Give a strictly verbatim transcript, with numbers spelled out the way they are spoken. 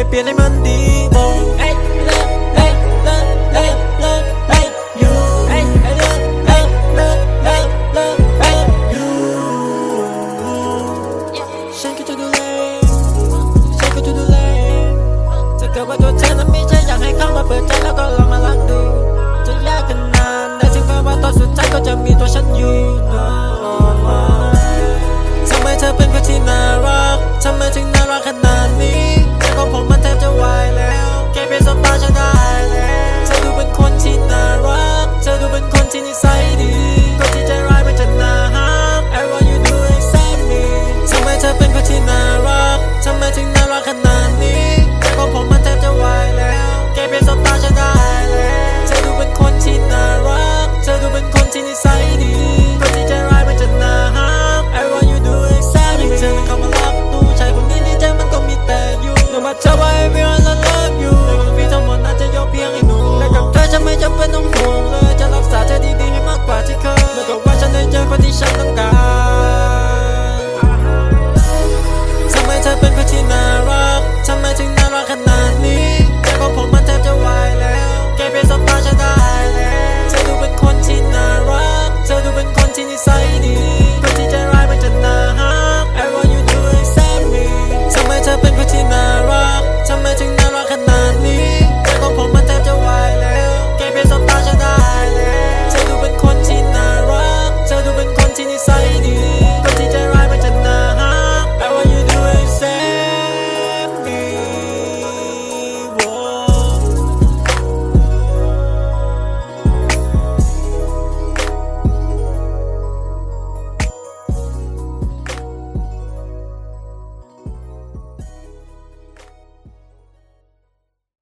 เปลี่ยนให้มันดีโอ้เฮ้ยเลิกเฮ้ยเลิกเฮ้ยเลิกเฮ้ยอยู่เฮ้ยเลิกเฮ้ยเลิกเฮ้ยเลิกเฮ้ยอยู่ฉันก็จะดูแลฉันก็จะดูแลจะเกิดว่าตัวเธอนั้นไม่ใช่อยากให้เข้ามาเปิดใจแล้วก็ลองมาลองดูจะยากขนาดไหนถึงแม้ว่าตอนสุดท้ายก็จะมีตัวฉันอยู่ทำไมเธอเป็นคนที่น่ารักทำไมถึงน่ารักขนาดนี้ใจของผมมันแทบจะวายแล้วแค่เพียงสบตาฉันได้แล้วเธอดูเป็นคนที่น่ารักเธอดูเป็นคนที่นิสัยดี